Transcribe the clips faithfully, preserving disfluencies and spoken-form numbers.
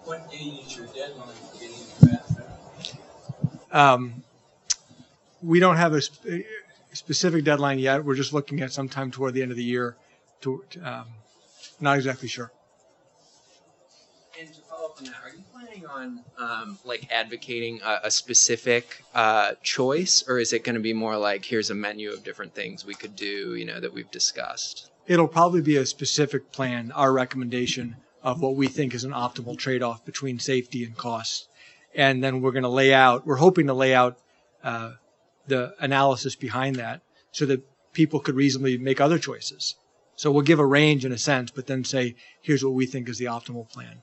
What date is your deadline for getting it passed out? Um, we don't have a sp- specific deadline yet. We're just looking at sometime toward the end of the year. To, um, not exactly sure. And to follow up on that, are you planning on um, like advocating a, a specific uh, choice, or is it going to be more like here's a menu of different things we could do, you know, that we've discussed? It'll probably be a specific plan, our recommendation of what we think is an optimal trade-off between safety and costs. And then we're going to lay out, we're hoping to lay out uh, the analysis behind that so that people could reasonably make other choices. So we'll give a range in a sense, but then say, here's what we think is the optimal plan.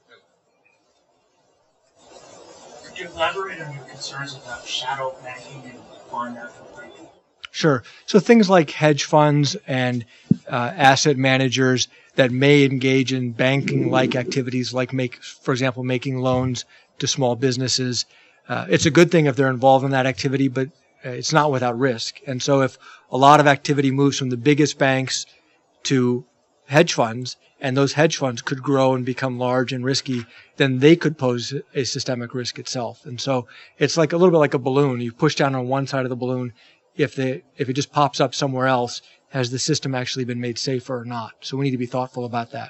Could you elaborate on your concerns about shadow banking and bond banking? Sure. So things like hedge funds and uh, asset managers that may engage in banking-like activities, like make, for example, making loans to small businesses. Uh, it's a good thing if they're involved in that activity, but uh, it's not without risk. And so if a lot of activity moves from the biggest banks to hedge funds, and those hedge funds could grow and become large and risky, then they could pose a systemic risk itself. And so it's like a little bit like a balloon. You push down on one side of the balloon. If the if it just pops up somewhere else, has the system actually been made safer or not? So we need to be thoughtful about that.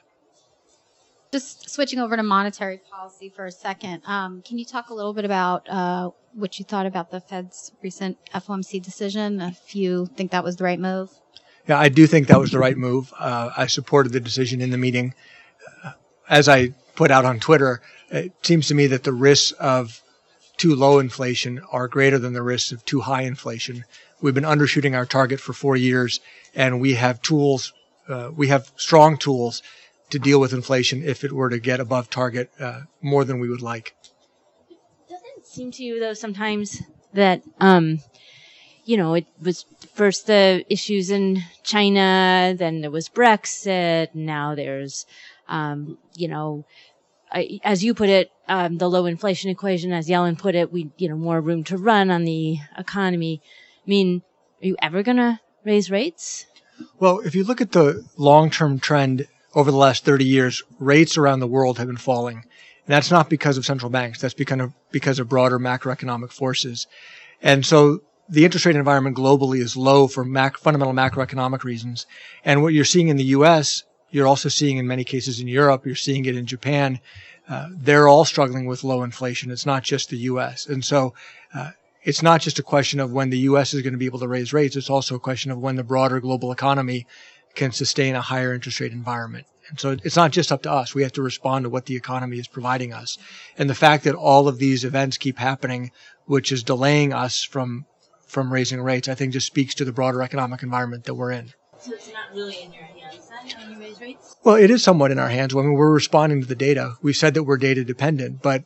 Just switching over to monetary policy for a second, um, can you talk a little bit about uh, what you thought about the Fed's recent F O M C decision, if you think that was the right move? Yeah, I do think that was the right move. Uh, I supported the decision in the meeting. Uh, as I put out on Twitter, it seems to me that the risks of too low inflation are greater than the risks of too high inflation. We've been undershooting our target for four years, and we have tools, uh, we have strong tools to deal with inflation if it were to get above target uh, more than we would like. Doesn't it seem to you, though, sometimes that, um, you know, it was first the issues in China, then there was Brexit, now there's, um, you know, I, as you put it, um, the low inflation equation, as Yellen put it, we, you know, more room to run on the economy. I mean, are you ever going to raise rates? Well, if you look at the long-term trend over the last thirty years, rates around the world have been falling. And that's not because of central banks. That's because of, because of broader macroeconomic forces. And so the interest rate environment globally is low for mac- fundamental macroeconomic reasons. And what you're seeing in the U S, you're also seeing in many cases in Europe, you're seeing it in Japan. Uh, they're all struggling with low inflation. It's not just the U S. And so uh, it's not just a question of when the U S is going to be able to raise rates. It's also a question of when the broader global economy can sustain a higher interest rate environment. And so it's not just up to us. We have to respond to what the economy is providing us. And the fact that all of these events keep happening, which is delaying us from from raising rates, I think just speaks to the broader economic environment that we're in. So it's not really in your hands then when you raise rates? Well, it is somewhat in our hands. I mean, we're responding to the data. We've said that we're data dependent, but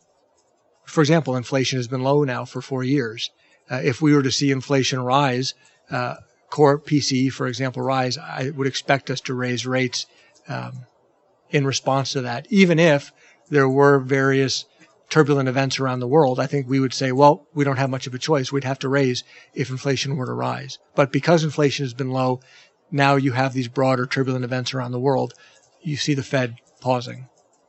for example, inflation has been low now for four years. Uh, if we were to see inflation rise, uh, core P C E, for example, rise, I would expect us to raise rates um, in response to that. Even if there were various turbulent events around the world, I think we would say, well, we don't have much of a choice. We'd have to raise if inflation were to rise. But because inflation has been low, now you have these broader turbulent events around the world. You see the Fed pausing.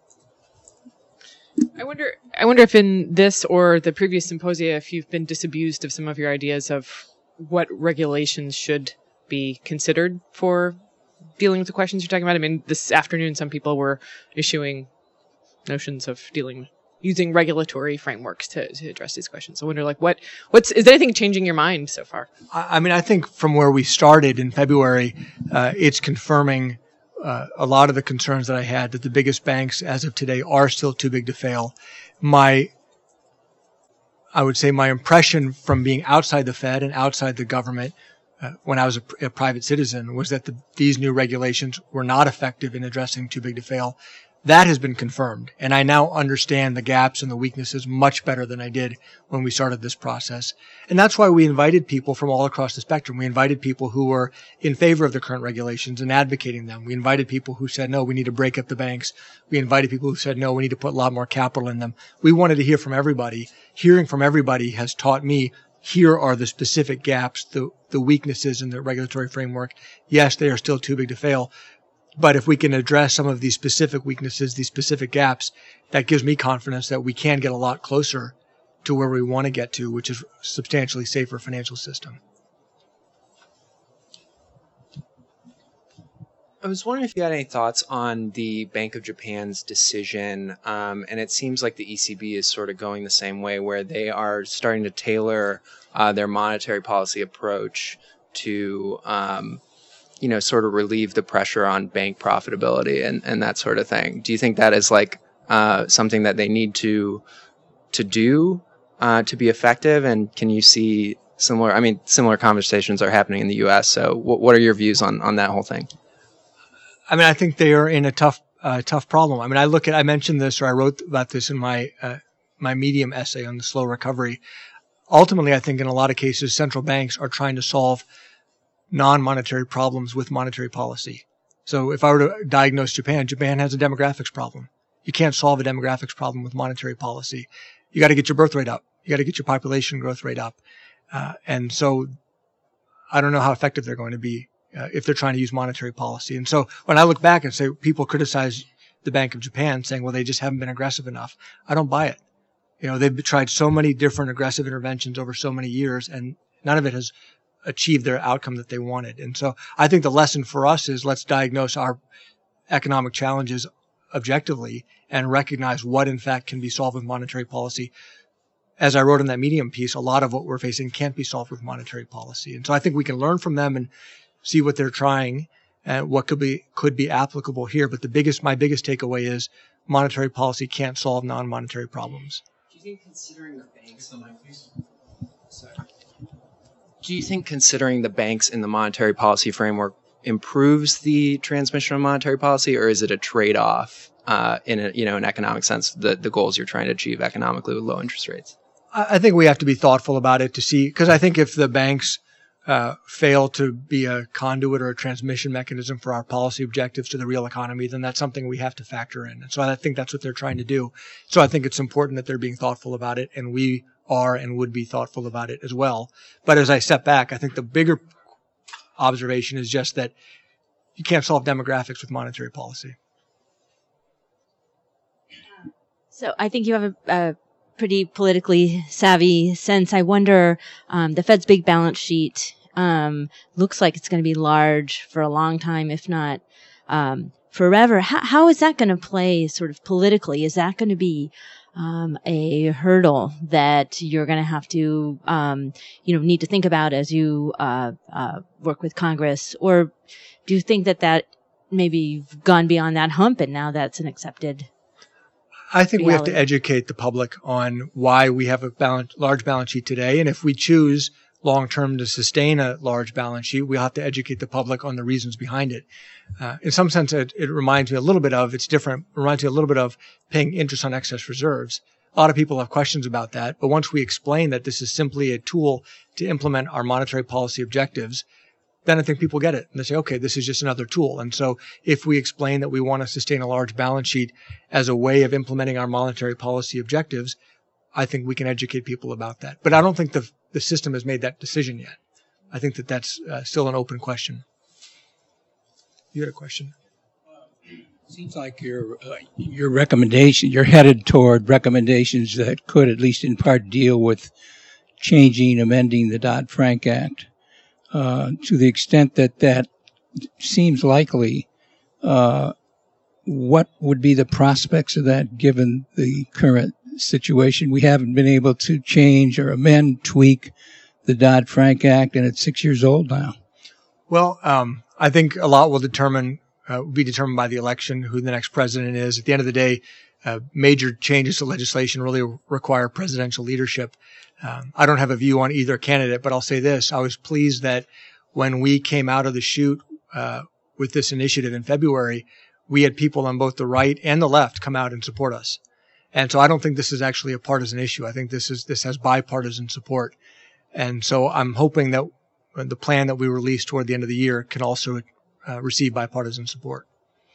I wonder I wonder if in this or the previous symposia, if you've been disabused of some of your ideas of what regulations should be considered for dealing with the questions you're talking about. I mean, this afternoon, some people were issuing notions of dealing using regulatory frameworks to, to address these questions. I wonder, like, what what's is there anything changing your mind so far? I, I mean, I think from where we started in February, uh, it's confirming uh, a lot of the concerns that I had, that the biggest banks as of today are still too big to fail. My, I would say my impression from being outside the Fed and outside the government uh, when I was a, a private citizen was that the, these new regulations were not effective in addressing too big to fail. That has been confirmed, and I now understand the gaps and the weaknesses much better than I did when we started this process. And that's why we invited people from all across the spectrum. We invited people who were in favor of the current regulations and advocating them. We invited people who said, no, we need to break up the banks. We invited people who said, no, we need to put a lot more capital in them. We wanted to hear from everybody. Hearing from everybody has taught me here are the specific gaps, the, the weaknesses in the regulatory framework. Yes, they are still too big to fail. But if we can address some of these specific weaknesses, these specific gaps, that gives me confidence that we can get a lot closer to where we want to get to, which is a substantially safer financial system. I was wondering if you had any thoughts on the Bank of Japan's decision, um, and it seems like the E C B is sort of going the same way, where they are starting to tailor uh, their monetary policy approach to, um, you know, sort of relieve the pressure on bank profitability and, and that sort of thing. Do you think that is like uh, something that they need to to do uh, to be effective? And can you see similar? I mean, similar conversations are happening in the U S. So, w- what are your views on on that whole thing? I mean, I think they are in a tough, uh, tough problem. I mean, I look at, I mentioned this, or I wrote about this in my, uh, my Medium essay on the slow recovery. Ultimately, I think in a lot of cases, central banks are trying to solve non-monetary problems with monetary policy. So if I were to diagnose Japan, Japan has a demographics problem. You can't solve a demographics problem with monetary policy. You got to get your birth rate up. You got to get your population growth rate up. Uh, and so I don't know how effective they're going to be Uh, if they're trying to use monetary policy. And so when I look back and say people criticize the Bank of Japan saying, well, they just haven't been aggressive enough, I don't buy it. You know, they've tried so many different aggressive interventions over so many years, and none of it has achieved their outcome that they wanted. And so I think the lesson for us is let's diagnose our economic challenges objectively and recognize what in fact can be solved with monetary policy. As I wrote in that Medium piece, a lot of what we're facing can't be solved with monetary policy. And so I think we can learn from them and see what they're trying and what could be could be applicable here. But the biggest, my biggest takeaway is monetary policy can't solve non-monetary problems. Do you think considering the banks, sorry. Do you think considering the banks in the monetary policy framework improves the transmission of monetary policy, or is it a trade-off uh, in a, you know, an economic sense, the the goals you're trying to achieve economically with low interest rates? I, I think we have to be thoughtful about it to see, because I think if the banks Uh, fail to be a conduit or a transmission mechanism for our policy objectives to the real economy, then that's something we have to factor in. And so I think that's what they're trying to do. So I think it's important that they're being thoughtful about it, and we are and would be thoughtful about it as well. But as I step back, I think the bigger observation is just that you can't solve demographics with monetary policy. So I think you have a, a pretty politically savvy sense. I wonder, um, the Fed's big balance sheet um, looks like it's going to be large for a long time, if not um, forever. How, how is that going to play sort of politically? Is that going to be um, a hurdle that you're going to have to, um, you know, need to think about as you uh, uh, work with Congress? Or do you think that that maybe you've gone beyond that hump and now that's an accepted I think reality? We have to educate the public on why we have a balance, large balance sheet today. And if we choose long-term to sustain a large balance sheet, we'll have to educate the public on the reasons behind it. Uh, in some sense, it, it reminds me a little bit of, it's different, it reminds me a little bit of paying interest on excess reserves. A lot of people have questions about that. But once we explain that this is simply a tool to implement our monetary policy objectives, then I think people get it. And they say, okay, this is just another tool. And so if we explain that we want to sustain a large balance sheet as a way of implementing our monetary policy objectives, I think we can educate people about that. But I don't think the the system has made that decision yet. I think that that's uh, still an open question. You had a question? Seems like your uh, your recommendation, you're headed toward recommendations that could at least in part deal with changing, amending the Dodd-Frank Act. Uh, to the extent that that seems likely, uh, what would be the prospects of that given the current situation? We haven't been able to change or amend, tweak the Dodd-Frank Act, and it's six years old now. Well, um, I think a lot will determine, uh, will be determined by the election, who the next president is. At the end of the day, uh, major changes to legislation really require presidential leadership. Um, I don't have a view on either candidate, but I'll say this. I was pleased that when we came out of the chute uh, with this initiative in February, we had people on both the right and the left come out and support us. And so I don't think this is actually a partisan issue. I think this is this has bipartisan support. And so I'm hoping that the plan that we release toward the end of the year can also uh, receive bipartisan support.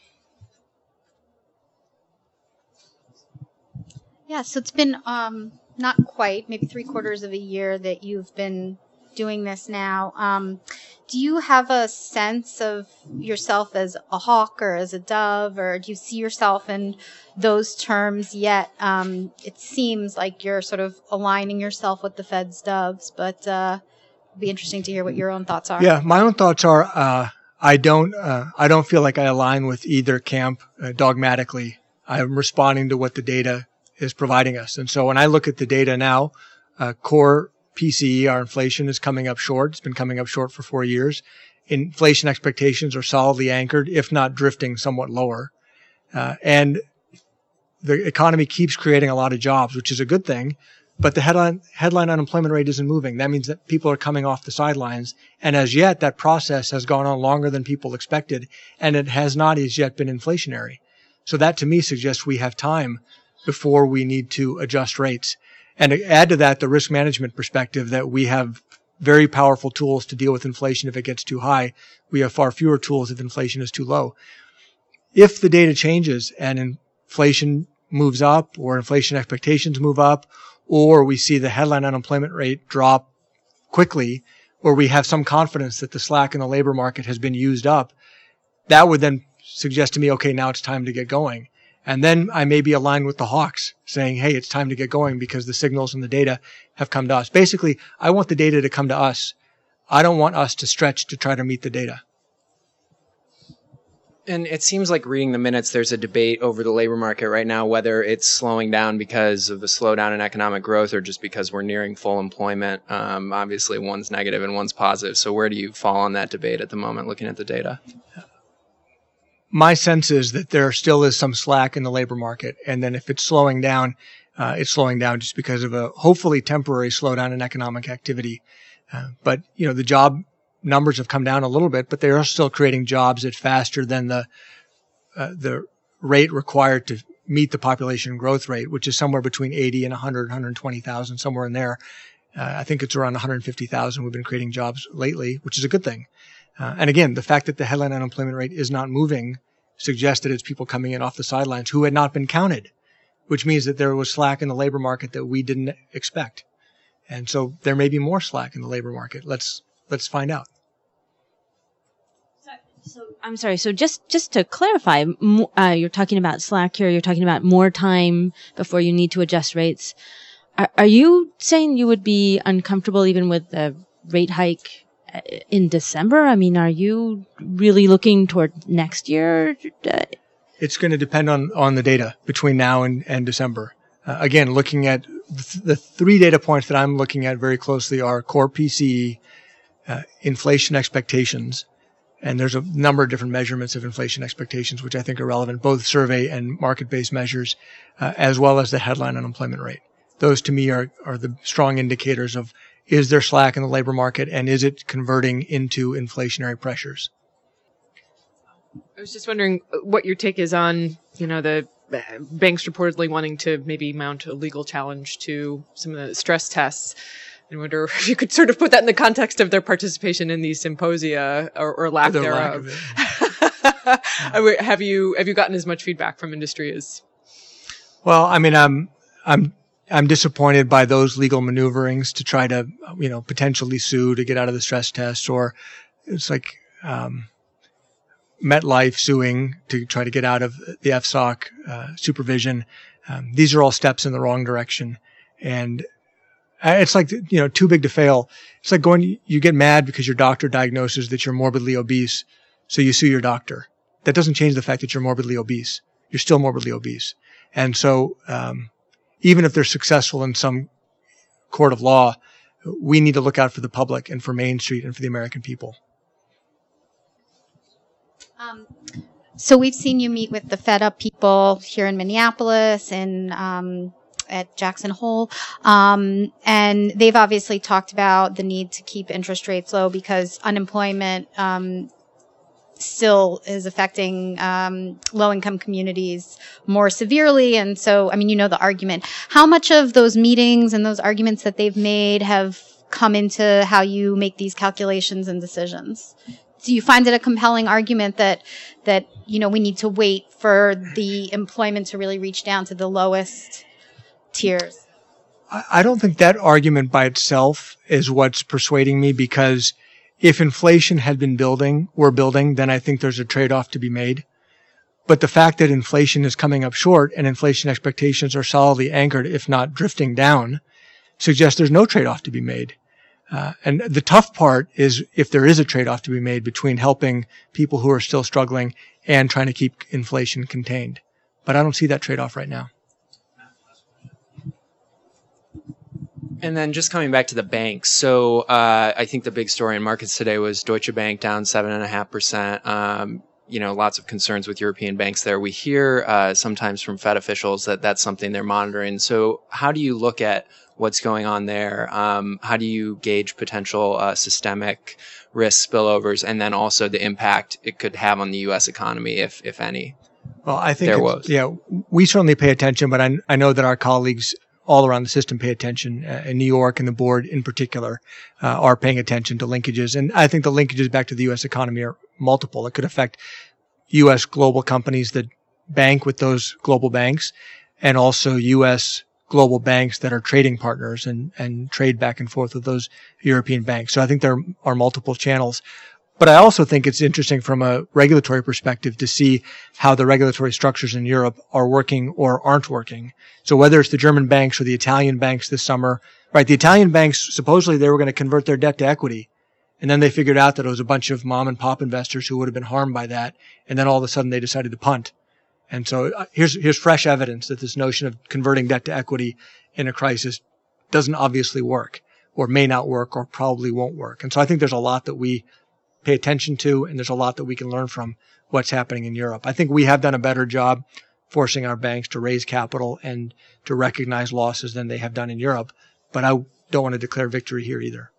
Yeah, so it's been um, not quite, maybe three quarters of a year that you've been doing this now. Um, do you have a sense of yourself as a hawk or as a dove, or do you see yourself in those terms yet? Um, it seems like you're sort of aligning yourself with the Fed's doves, but uh, it'd be interesting to hear what your own thoughts are. Yeah, my own thoughts are uh, I don't uh, I don't feel like I align with either camp uh, dogmatically. I'm responding to what the data is providing us, and so when I look at the data now, uh, core P C E, our inflation, is coming up short. It's been coming up short for four years. Inflation expectations are solidly anchored, if not drifting somewhat lower. Uh, and the economy keeps creating a lot of jobs, which is a good thing. But the headline, headline unemployment rate isn't moving. That means that people are coming off the sidelines. And as yet, that process has gone on longer than people expected. And it has not as yet been inflationary. So that to me suggests we have time before we need to adjust rates. And to add to that, the risk management perspective that we have very powerful tools to deal with inflation if it gets too high. We have far fewer tools if inflation is too low. If the data changes and inflation moves up, or inflation expectations move up, or we see the headline unemployment rate drop quickly, or we have some confidence that the slack in the labor market has been used up, that would then suggest to me, okay, now it's time to get going. And then I may be aligned with the hawks, saying, hey, it's time to get going because the signals and the data have come to us. Basically, I want the data to come to us. I don't want us to stretch to try to meet the data. And it seems like reading the minutes, there's a debate over the labor market right now, whether it's slowing down because of the slowdown in economic growth or just because we're nearing full employment. Um, obviously, one's negative and one's positive. So where do you fall on that debate at the moment, looking at the data? My sense is that there still is some slack in the labor market. And then if it's slowing down, uh, it's slowing down just because of a hopefully temporary slowdown in economic activity. Uh, but, you know, the job numbers have come down a little bit, but they are still creating jobs at faster than the, uh, the rate required to meet the population growth rate, which is somewhere between eighty and one hundred, one hundred twenty thousand, somewhere in there. Uh, I think it's around one hundred fifty thousand. We've been creating jobs lately, which is a good thing. Uh, and again, the fact that the headline unemployment rate is not moving suggests that it's people coming in off the sidelines who had not been counted, which means that there was slack in the labor market that we didn't expect. And so there may be more slack in the labor market. Let's let's find out. So, so I'm sorry. So just just to clarify, uh, you're talking about slack here. You're talking about more time before you need to adjust rates. Are, are you saying you would be uncomfortable even with the rate hike in December? I mean, are you really looking toward next year? It's going to depend on, on the data between now and, and December. Uh, again, looking at th- the three data points that I'm looking at very closely are core P C E, uh, inflation expectations, and there's a number of different measurements of inflation expectations, which I think are relevant, both survey and market-based measures, uh, as well as the headline unemployment rate. Those to me are, are the strong indicators of is there slack in the labor market, and is it converting into inflationary pressures? I was just wondering what your take is on, you know, the banks reportedly wanting to maybe mount a legal challenge to some of the stress tests. I wonder if you could sort of put that in the context of their participation in these symposia or, or lack Or their thereof. lack of it. have you have you gotten as much feedback from industry as? Well, I mean, I'm I'm I'm disappointed by those legal maneuverings to try to, you know, potentially sue to get out of the stress test, or it's like um, MetLife suing to try to get out of the F S O C uh, supervision. Um, these are all steps in the wrong direction, and it's like, you know, too big to fail. It's like going, you get mad because your doctor diagnoses that you're morbidly obese, so you sue your doctor. That doesn't change the fact that you're morbidly obese. You're still morbidly obese, and so. Um, Even if they're successful in some court of law, we need to look out for the public and for Main Street and for the American people. Um, so we've seen you meet with the Fed Up people here in Minneapolis and um, at Jackson Hole, um, and they've obviously talked about the need to keep interest rates low because unemployment um, still is affecting um, low-income communities more severely. And so, I mean, you know the argument. How much of those meetings and those arguments that they've made have come into how you make these calculations and decisions? Do you find it a compelling argument that, that you know, we need to wait for the employment to really reach down to the lowest tiers? I don't think that argument by itself is what's persuading me, because if inflation had been building or building, then I think there's a trade-off to be made. But the fact that inflation is coming up short and inflation expectations are solidly anchored, if not drifting down, suggests there's no trade-off to be made. Uh, and the tough part is if there is a trade-off to be made between helping people who are still struggling and trying to keep inflation contained. But I don't see that trade-off right now. And then just coming back to the banks. So uh, I think the big story in markets today was Deutsche Bank down seven point five percent. Um, you know, lots of concerns with European banks there. We hear uh, sometimes from Fed officials that that's something they're monitoring. So how do you look at what's going on there? Um, how do you gauge potential uh, systemic risk spillovers, and then also the impact it could have on the U S economy, if if any? Well, I think there it's- was. Yeah, we certainly pay attention, but I, I know that our colleagues all around the system pay attention, uh, in New York, and the board in particular uh, are paying attention to linkages. And I think the linkages back to the U S economy are multiple. It could affect U S global companies that bank with those global banks, and also U S global banks that are trading partners and, and trade back and forth with those European banks. So I think there are multiple channels. But I also think it's interesting from a regulatory perspective to see how the regulatory structures in Europe are working or aren't working. So whether it's the German banks or the Italian banks this summer, right? The Italian banks, supposedly they were going to convert their debt to equity. And then they figured out that it was a bunch of mom and pop investors who would have been harmed by that. And then all of a sudden they decided to punt. And so uh, here's, here's fresh evidence that this notion of converting debt to equity in a crisis doesn't obviously work, or may not work, or probably won't work. And so I think there's a lot that we pay attention to, and there's a lot that we can learn from what's happening in Europe. I think we have done a better job forcing our banks to raise capital and to recognize losses than they have done in Europe, but I don't want to declare victory here either.